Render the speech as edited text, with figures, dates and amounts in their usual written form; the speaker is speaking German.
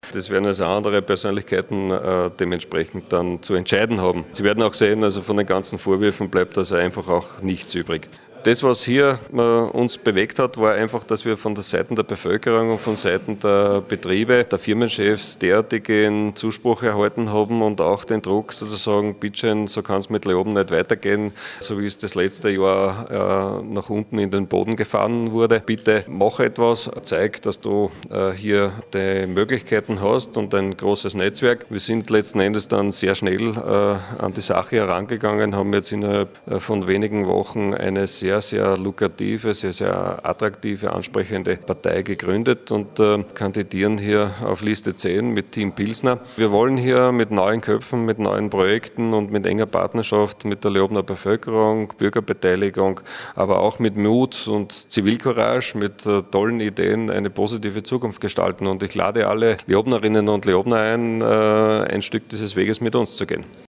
Das werden also andere Persönlichkeiten dementsprechend dann zu entscheiden haben. Sie werden auch sehen, also von den ganzen Vorwürfen bleibt also einfach auch nichts übrig. Das, was hier uns bewegt hat, war einfach, dass wir von der Seite der Bevölkerung und von Seiten der Betriebe, der Firmenchefs derartigen Zuspruch erhalten haben und auch den Druck sozusagen, bitteschön, so kann es mit Leoben nicht weitergehen, so wie es das letzte Jahr nach unten in den Boden gefahren wurde. Bitte mach etwas, zeig, dass du hier die Möglichkeiten hast und ein großes Netzwerk. Wir sind letzten Endes dann sehr schnell an die Sache herangegangen, haben jetzt innerhalb von wenigen Wochen eine sehr lukrative, sehr attraktive, ansprechende Partei gegründet und kandidieren hier auf Liste 10 mit Team Pilsner. Wir wollen hier mit neuen Köpfen, mit neuen Projekten und mit enger Partnerschaft mit der Leobener Bevölkerung, Bürgerbeteiligung, aber auch mit Mut und Zivilcourage, mit tollen Ideen eine positive Zukunft gestalten. Und ich lade alle Leobnerinnen und Leobner ein Stück dieses Weges mit uns zu gehen.